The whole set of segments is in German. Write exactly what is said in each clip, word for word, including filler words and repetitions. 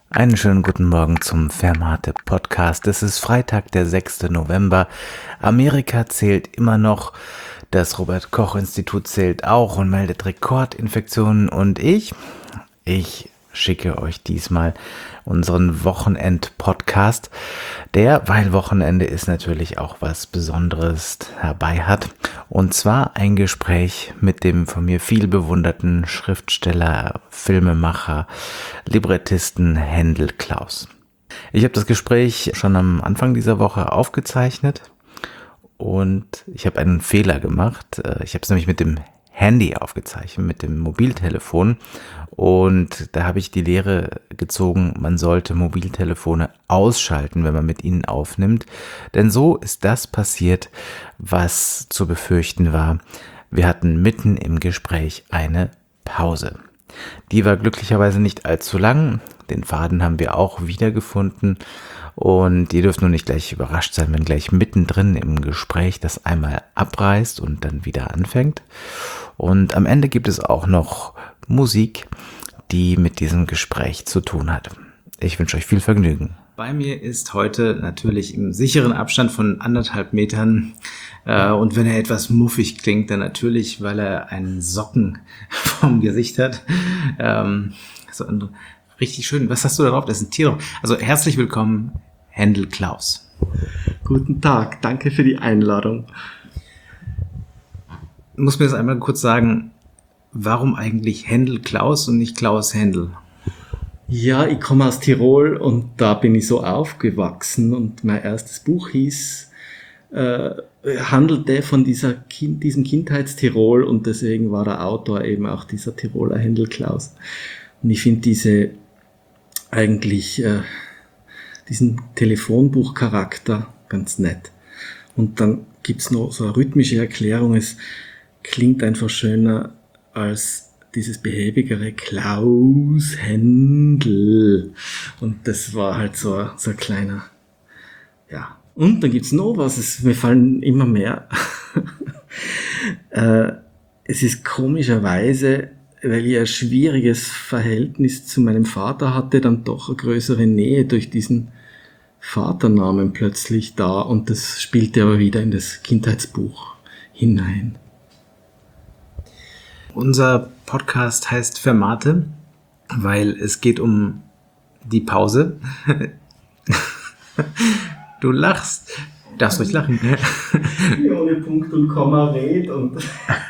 Einen schönen guten Morgen zum Fermate Podcast. Es ist Freitag, der sechster November. Amerika zählt immer noch, das Robert-Koch-Institut zählt auch und meldet Rekordinfektionen. Und ich, ich schicke euch diesmal unseren Wochenend-Podcast, der, weil Wochenende ist, natürlich auch was Besonderes herbei hat. Und zwar ein Gespräch mit dem von mir viel bewunderten Schriftsteller, Filmemacher, Librettisten Hendel Klaus. Ich habe das Gespräch schon am Anfang dieser Woche aufgezeichnet und ich habe einen Fehler gemacht. Ich habe es nämlich mit dem Handy aufgezeichnet, mit dem Mobiltelefon, und da habe ich die Lehre gezogen, man sollte Mobiltelefone ausschalten, wenn man mit ihnen aufnimmt, denn so ist das passiert, was zu befürchten war. Wir hatten mitten im Gespräch eine Pause. Die war glücklicherweise nicht allzu lang, den Faden haben wir auch wiedergefunden. Und ihr dürft nur nicht gleich überrascht sein, wenn gleich mittendrin im Gespräch das einmal abreißt und dann wieder anfängt. Und am Ende gibt es auch noch Musik, die mit diesem Gespräch zu tun hat. Ich wünsche euch viel Vergnügen. Bei mir ist heute natürlich im sicheren Abstand von anderthalb Metern äh, und wenn er etwas muffig klingt, dann natürlich, weil er einen Socken vom Gesicht hat. Ähm, so ein richtig schön. Was hast du da drauf? Das ist ein Tier drauf. Also herzlich willkommen, Hendel Klaus. Guten Tag, danke für die Einladung. Du musst mir das einmal kurz sagen, warum eigentlich Hendel Klaus und nicht Klaus Hendel? Ja, ich komme aus Tirol und da bin ich so aufgewachsen und mein erstes Buch hieß, äh, handelte von dieser kind, diesem Kindheitstirol und deswegen war der Autor eben auch dieser Tiroler Hendel Klaus. Und ich finde diese eigentlich äh, diesen Telefonbuchcharakter ganz nett. Und dann gibt's noch so eine rhythmische Erklärung, es klingt einfach schöner als dieses behäbigere Klaus Hendel. Und das war halt so, so ein kleiner, ja. Und dann gibt's noch was, es, mir fallen immer mehr. äh, es ist komischerweise, weil ich ein schwieriges Verhältnis zu meinem Vater hatte, dann doch eine größere Nähe durch diesen Vaternamen plötzlich da, und das spielte aber wieder in das Kindheitsbuch hinein. Unser Podcast heißt Fermate, weil es geht um die Pause. Du lachst. Darfst ruhig lachen. Wie ohne Punkt und Komma red und...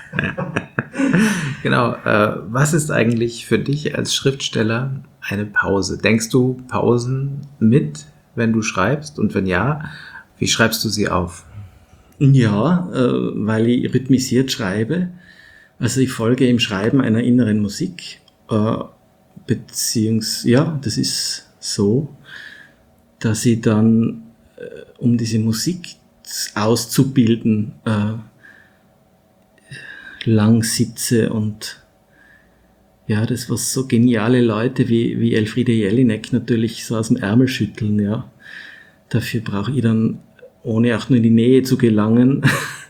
Genau. Äh, was ist eigentlich für dich als Schriftsteller eine Pause? Denkst du Pausen mit, wenn du schreibst? Und wenn ja, wie schreibst du sie auf? Ja, äh, weil ich rhythmisiert schreibe. Also ich folge im Schreiben einer inneren Musik. Äh, beziehungs, ja, das ist so, dass ich dann, äh, um diese Musik auszubilden, äh, lang sitze und ja, das, was so geniale Leute wie, wie Elfriede Jelinek natürlich so aus dem Ärmel schütteln, ja. Dafür brauche ich dann, ohne auch nur in die Nähe zu gelangen,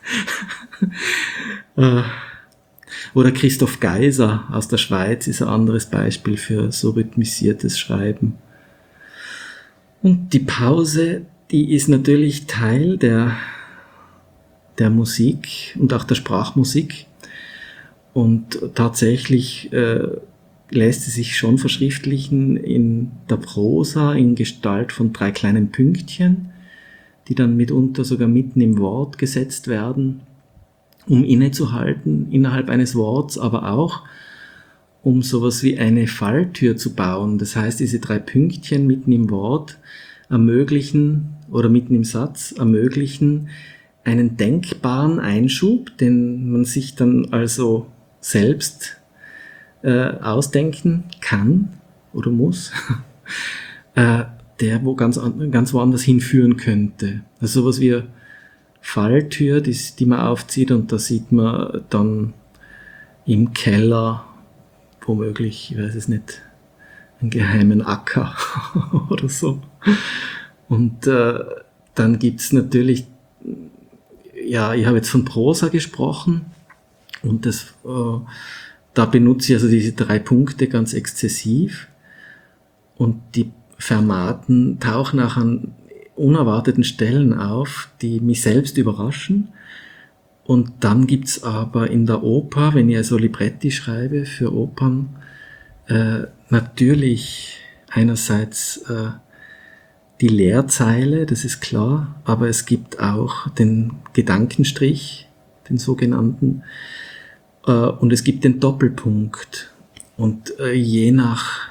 äh, oder Christoph Geiser aus der Schweiz ist ein anderes Beispiel für so rhythmisiertes Schreiben. Und die Pause, die ist natürlich Teil der, der Musik und auch der Sprachmusik. Und tatsächlich äh, lässt sie sich schon verschriftlichen in der Prosa in Gestalt von drei kleinen Pünktchen, die dann mitunter sogar mitten im Wort gesetzt werden, um innezuhalten innerhalb eines Worts, aber auch um sowas wie eine Falltür zu bauen. Das heißt, diese drei Pünktchen mitten im Wort ermöglichen oder mitten im Satz ermöglichen einen denkbaren Einschub, den man sich dann also selbst äh, ausdenken kann oder muss, äh, der wo ganz, ganz woanders hinführen könnte. Also sowas wie eine Falltür, die, die man aufzieht, und da sieht man dann im Keller womöglich, ich weiß es nicht, einen geheimen Acker oder so. Und äh, dann gibt's natürlich, ja, ich habe jetzt von Prosa gesprochen, und das, äh, da benutze ich also diese drei Punkte ganz exzessiv. und die Fermaten tauchen auch an unerwarteten Stellen auf, die mich selbst überraschen. Und dann gibt's aber in der Oper, wenn ich also Libretti schreibe für Opern, äh, natürlich einerseits äh, die Leerzeile, das ist klar, aber es gibt auch den Gedankenstrich, den sogenannten, äh, und es gibt den Doppelpunkt. Und äh, je nach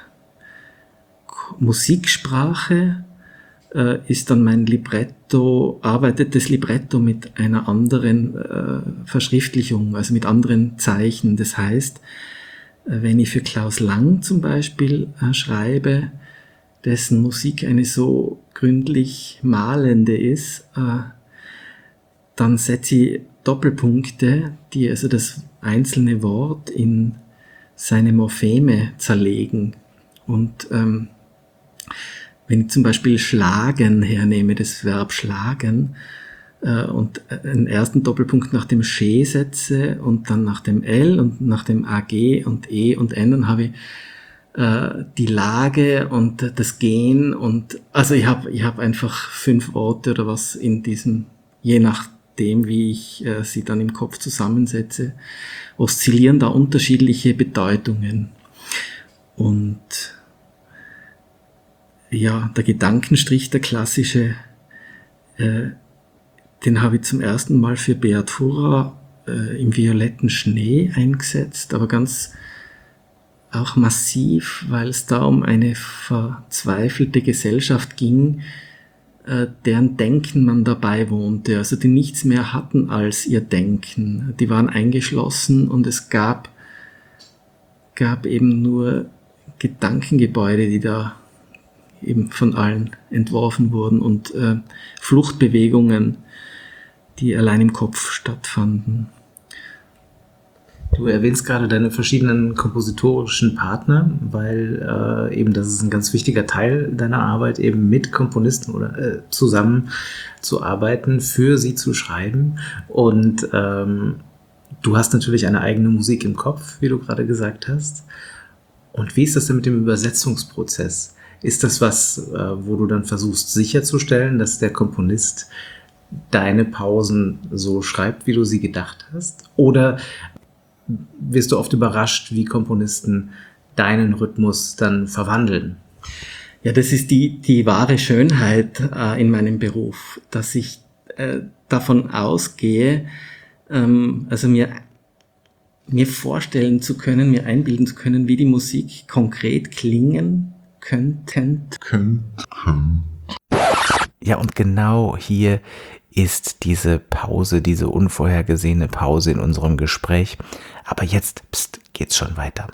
Musiksprache äh, ist dann mein Libretto, arbeitet das Libretto mit einer anderen äh, Verschriftlichung, also mit anderen Zeichen. Das heißt, äh, wenn ich für Klaus Lang zum Beispiel äh, schreibe, dessen Musik eine so gründlich malende ist, äh, dann setze ich Doppelpunkte, die also das einzelne Wort in seine Morpheme zerlegen. Und ähm, wenn ich zum Beispiel schlagen hernehme, das Verb schlagen, äh, und einen ersten Doppelpunkt nach dem Sch setze und dann nach dem L und nach dem A G und E und N, dann habe ich äh, die Lage und das Gehen und also ich habe ich hab einfach fünf Worte oder was in diesem, je nachdem wie ich äh, sie dann im Kopf zusammensetze, oszillieren da unterschiedliche Bedeutungen. Und ja, der Gedankenstrich, der klassische, äh, den habe ich zum ersten Mal für Beat Furrer äh, im violetten Schnee eingesetzt, aber ganz auch massiv, weil es da um eine verzweifelte Gesellschaft ging, äh, deren Denken man dabei wohnte, also die nichts mehr hatten als ihr Denken. Die waren eingeschlossen und es gab, gab eben nur Gedankengebäude, die da eben von allen entworfen wurden und äh, Fluchtbewegungen, die allein im Kopf stattfanden. Du erwähnst gerade deine verschiedenen kompositorischen Partner, weil äh, eben das ist ein ganz wichtiger Teil deiner Arbeit, eben mit Komponisten oder äh, zusammen zu arbeiten, für sie zu schreiben. Und ähm, du hast natürlich eine eigene Musik im Kopf, wie du gerade gesagt hast. Und wie ist das denn mit dem Übersetzungsprozess? Ist das was, äh, wo du dann versuchst sicherzustellen, dass der Komponist deine Pausen so schreibt, wie du sie gedacht hast? Oder wirst du oft überrascht, wie Komponisten deinen Rhythmus dann verwandeln? Ja, das ist die, die wahre Schönheit äh, in meinem Beruf, dass ich äh, davon ausgehe, ähm, also mir, mir vorstellen zu können, mir einbilden zu können, wie die Musik konkret klingen könnten. Ja, und genau hier ist diese Pause, diese unvorhergesehene Pause in unserem Gespräch. Aber jetzt, pst, geht's schon weiter.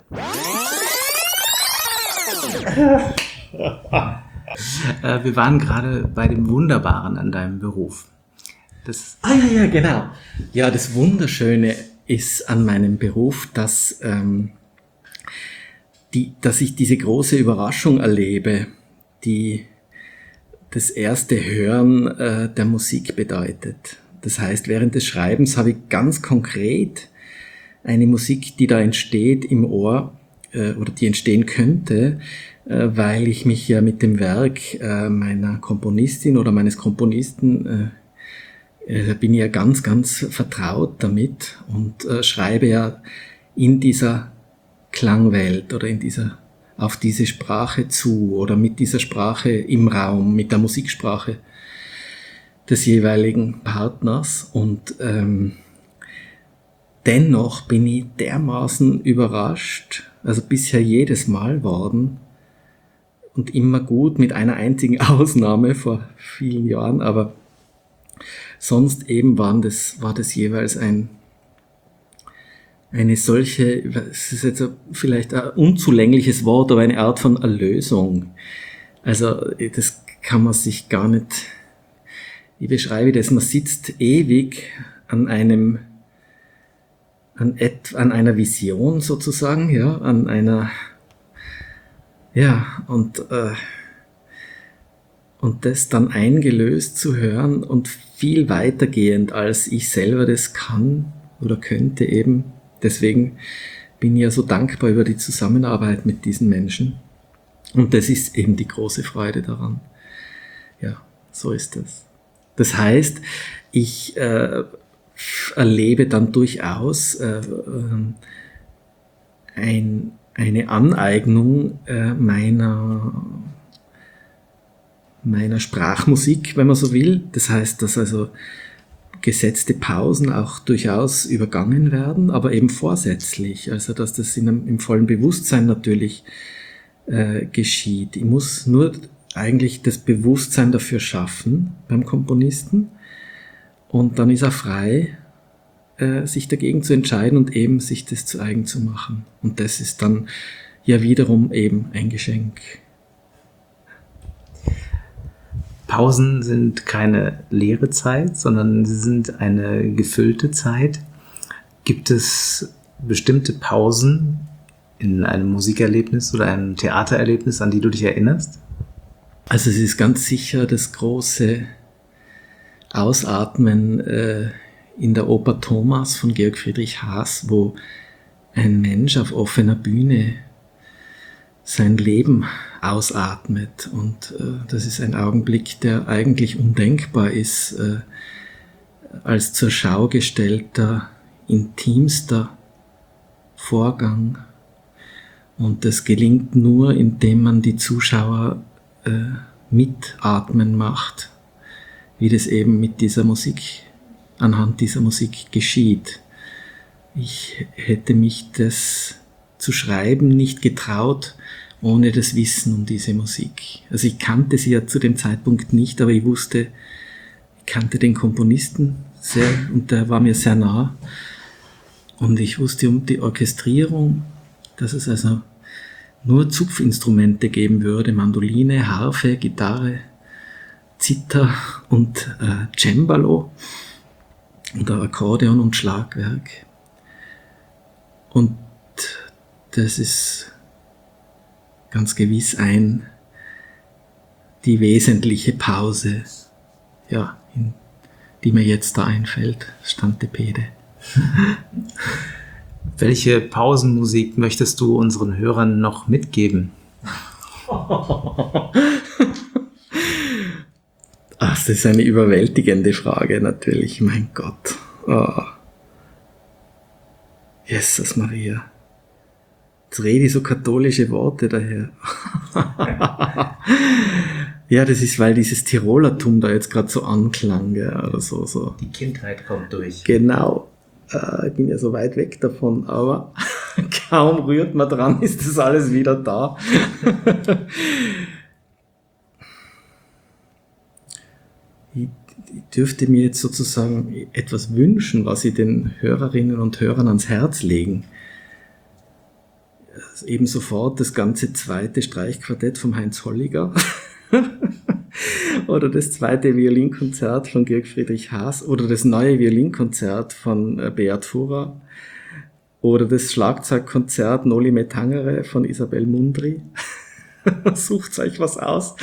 äh, wir waren gerade bei dem Wunderbaren an deinem Beruf. Das ah ja, ja, genau. Ja, das Wunderschöne ist an meinem Beruf, dass, ähm, die, dass ich diese große Überraschung erlebe, die das erste Hören äh, der Musik bedeutet. Das heißt, während des Schreibens habe ich ganz konkret eine Musik, die da entsteht im Ohr äh, oder die entstehen könnte, äh, weil ich mich ja mit dem Werk äh, meiner Komponistin oder meines Komponisten äh, äh, bin ja ganz, ganz vertraut damit und äh, schreibe ja in dieser Klangwelt oder in dieser auf diese Sprache zu oder mit dieser Sprache im Raum, mit der Musiksprache des jeweiligen Partners. Und ähm, dennoch bin ich dermaßen überrascht, also bisher jedes Mal worden und immer gut, mit einer einzigen Ausnahme vor vielen Jahren, aber sonst eben waren das, war das jeweils ein eine solche, es ist jetzt vielleicht ein unzulängliches Wort, aber eine Art von Erlösung. Also das kann man sich gar nicht, ich beschreibe das, man sitzt ewig an einem, an, et, an einer Vision sozusagen, ja, an einer, ja, und, äh, und das dann eingelöst zu hören und viel weitergehend, als ich selber das kann oder könnte eben. Deswegen bin ich ja so dankbar über die Zusammenarbeit mit diesen Menschen. Und das ist eben die große Freude daran. Ja, so ist das. Das heißt, ich äh, erlebe dann durchaus äh, äh, ein, eine Aneignung äh, meiner, meiner Sprachmusik, wenn man so will. Das heißt, dass also gesetzte Pausen auch durchaus übergangen werden, aber eben vorsätzlich. Also dass das in einem, im vollen Bewusstsein natürlich äh, geschieht. Ich muss nur eigentlich das Bewusstsein dafür schaffen beim Komponisten und dann ist er frei, äh, sich dagegen zu entscheiden und eben sich das zu eigen zu machen. Und das ist dann ja wiederum eben ein Geschenk. Pausen sind keine leere Zeit, sondern sie sind eine gefüllte Zeit. Gibt es bestimmte Pausen in einem Musikerlebnis oder einem Theatererlebnis, an die du dich erinnerst? Also es ist ganz sicher das große Ausatmen äh, in der Oper Thomas von Georg Friedrich Haas, wo ein Mensch auf offener Bühne sein Leben ausatmet. Und äh, das ist ein Augenblick, der eigentlich undenkbar ist, äh, als zur Schau gestellter, intimster Vorgang. Und das gelingt nur, indem man die Zuschauer äh, mitatmen macht, wie das eben mit dieser Musik, anhand dieser Musik geschieht. Ich hätte mich das zu schreiben nicht getraut, ohne das Wissen um diese Musik. Also ich kannte sie ja zu dem Zeitpunkt nicht, aber ich wusste, ich kannte den Komponisten sehr und der war mir sehr nah. Und ich wusste um die Orchestrierung, dass es also nur Zupfinstrumente geben würde, Mandoline, Harfe, Gitarre, Zither und äh, Cembalo oder Akkordeon und Schlagwerk. Und das ist ganz gewiss ein, die wesentliche Pause, ja, in, die mir jetzt da einfällt, Stantepede. Welche Pausenmusik möchtest du unseren Hörern noch mitgeben? Ach, das ist eine überwältigende Frage natürlich, mein Gott. Oh. Jesus Maria. Jetzt rede ich so katholische Worte daher. Ja, das ist, weil dieses Tirolertum da jetzt gerade so anklang, ja, oder so, so. Die Kindheit kommt durch. Genau. Äh, ich bin ja so weit weg davon, aber kaum rührt man dran, ist das alles wieder da. ich, ich dürfte mir jetzt sozusagen etwas wünschen, was ich den Hörerinnen und Hörern ans Herz legen. Eben sofort das ganze zweite Streichquartett vom Heinz Holliger oder das zweite Violinkonzert von Georg Friedrich Haas oder das neue Violinkonzert von Beat Furrer oder das Schlagzeugkonzert Noli Me Tangere von Isabel Mundry. Sucht euch was aus.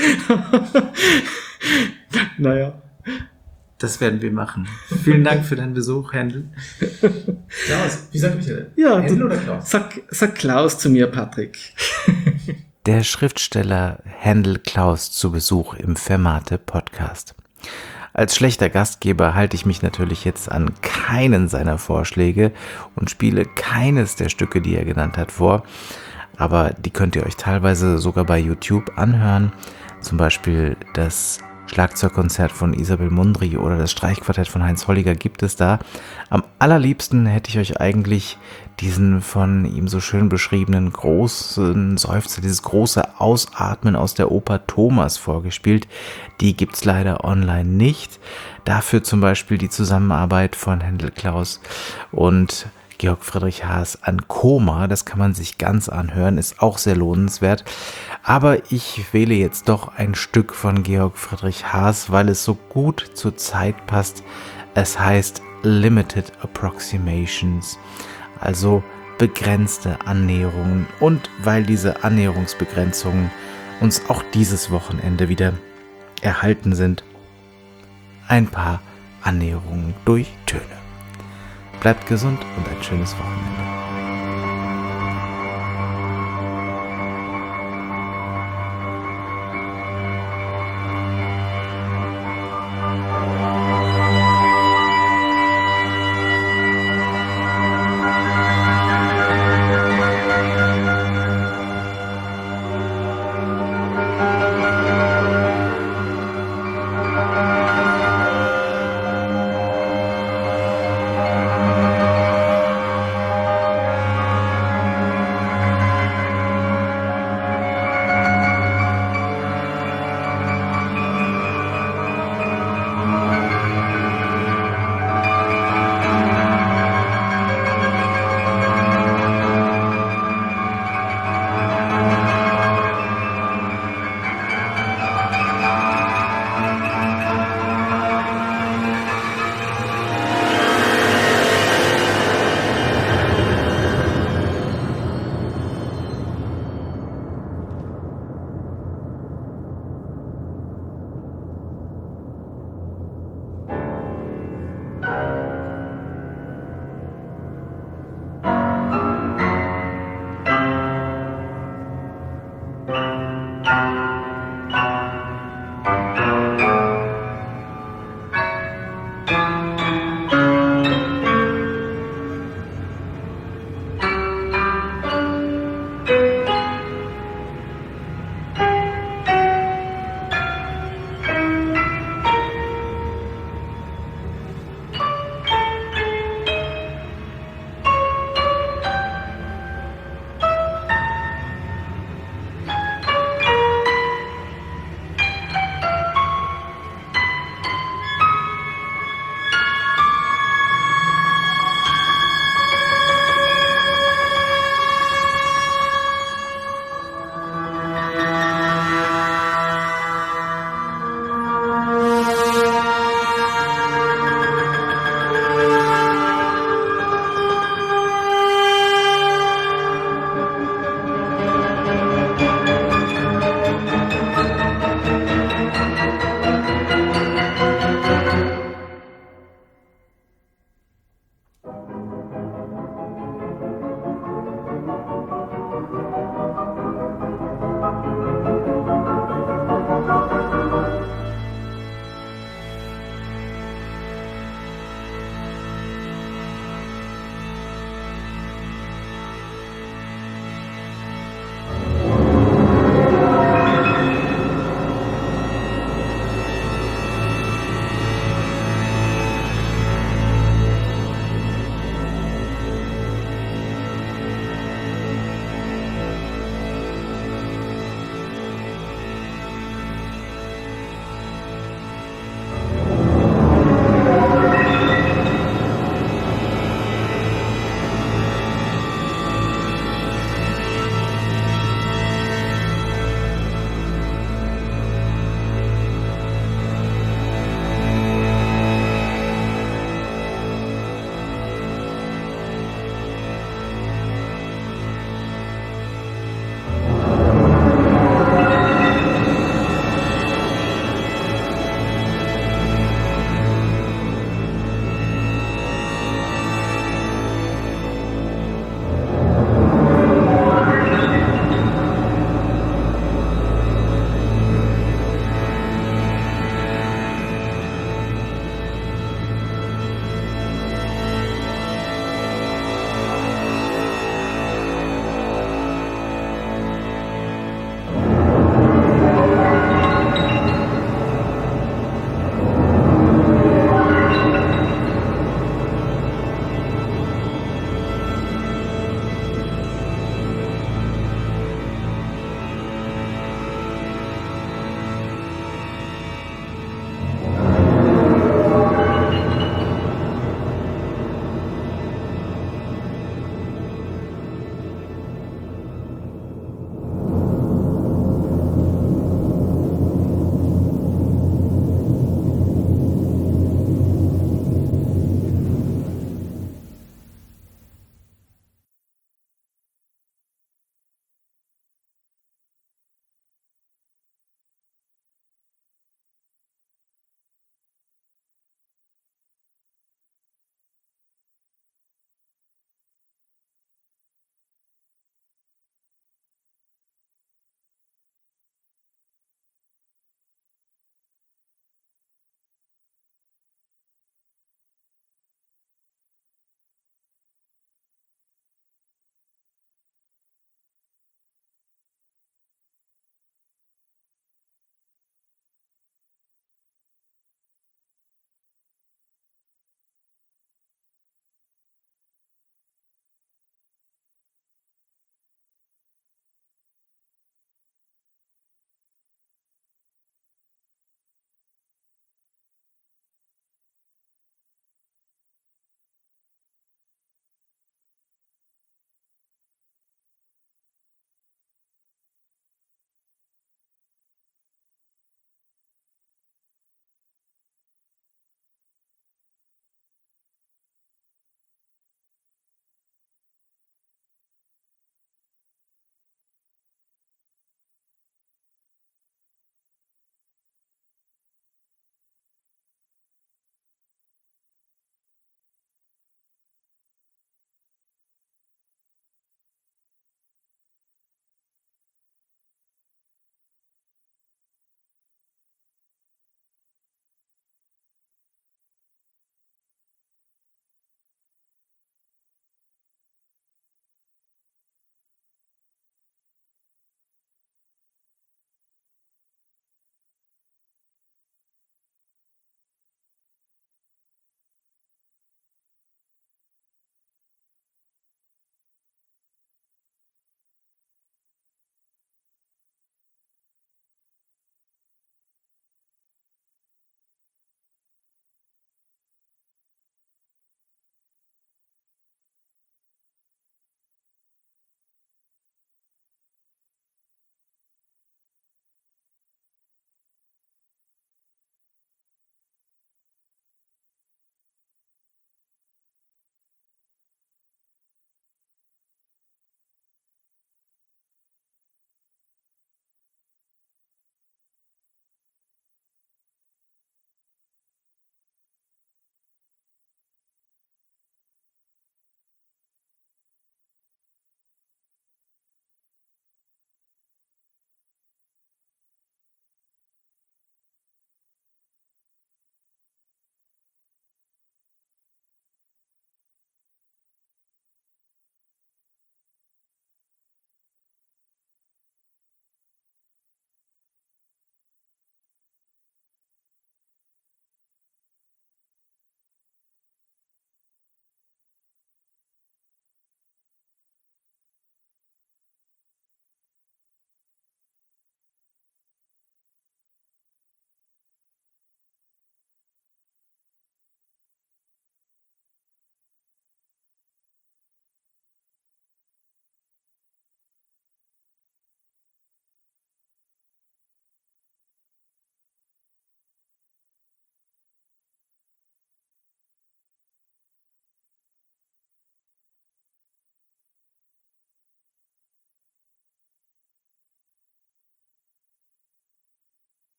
Naja. Das werden wir machen. Vielen Dank für deinen Besuch, Händel. Klaus, wie sagt mich denn? Ja, Händel du, oder Klaus? Sag, sag Klaus zu mir, Patrick. Der Schriftsteller Händel Klaus zu Besuch im Fermate Podcast. Als schlechter Gastgeber halte ich mich natürlich jetzt an keinen seiner Vorschläge und spiele keines der Stücke, die er genannt hat, vor. Aber die könnt ihr euch teilweise sogar bei YouTube anhören. Zum Beispiel das Schlagzeugkonzert von Isabel Mundry oder das Streichquartett von Heinz Holliger gibt es da. Am allerliebsten hätte ich euch eigentlich diesen von ihm so schön beschriebenen großen Seufzer, dieses große Ausatmen aus der Oper Thomas vorgespielt. Die gibt's leider online nicht. Dafür zum Beispiel die Zusammenarbeit von Händel Klaus und Georg Friedrich Haas an Koma, das kann man sich ganz anhören, ist auch sehr lohnenswert. Aber ich wähle jetzt doch ein Stück von Georg Friedrich Haas, weil es so gut zur Zeit passt. Es heißt Limited Approximations, also begrenzte Annäherungen. Und weil diese Annäherungsbegrenzungen uns auch dieses Wochenende wieder erhalten sind, ein paar Annäherungen durch Töne. Bleibt gesund und ein schönes Wochenende.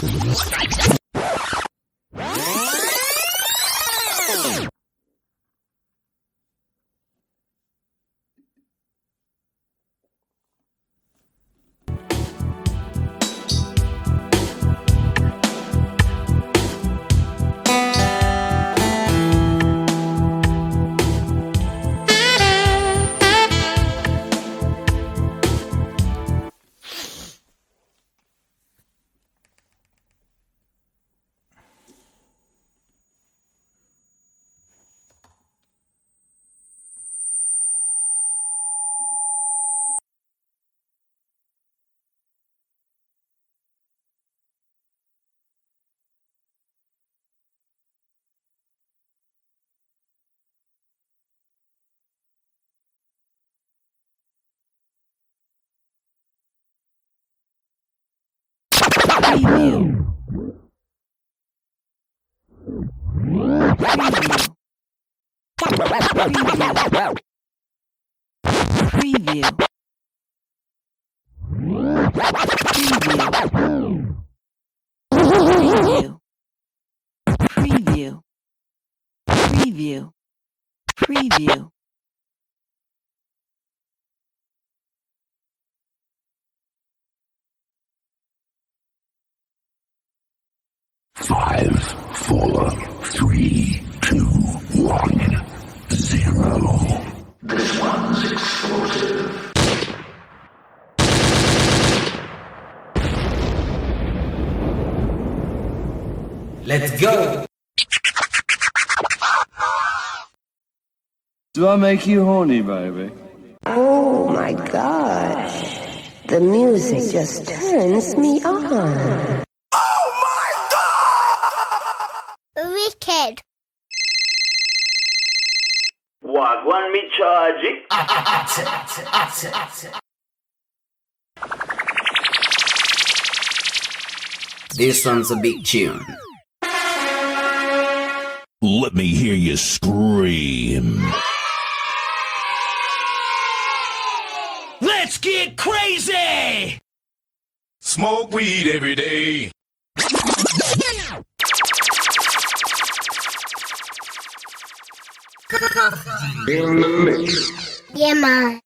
Preview. Preview. Preview. Preview. Preview. Preview. Five, four, three, two, one, zero. This one's explosive. Let's go! Do I make you horny, baby? Oh my gosh. The music just turns me on. Wicked. Wagwan me charge it. This one's a big tune. Let me hear you scream. Let's get crazy! Smoke weed every day. In the mix. Yeah, man.